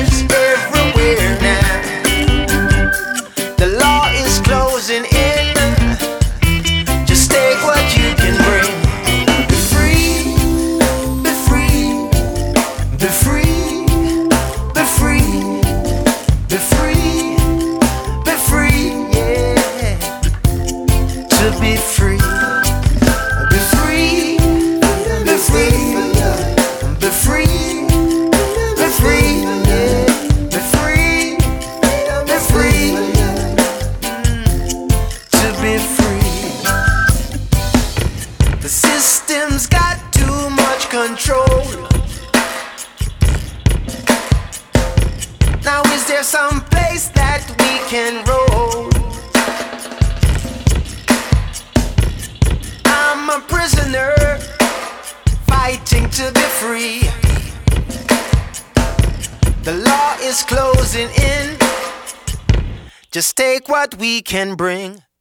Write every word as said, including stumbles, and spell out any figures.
prisoners everywhere now. The law is closing in. Just take what you can bring. Be free, be free, be free, be free, be free, be free, yeah. To be free, be free, be free, be free, be free, yeah. Be free, be free, to be free. The system's got too much control. Now is there some place that we can roll? I'm a prisoner fighting to be free. The law is closing in. Just take what we can bring.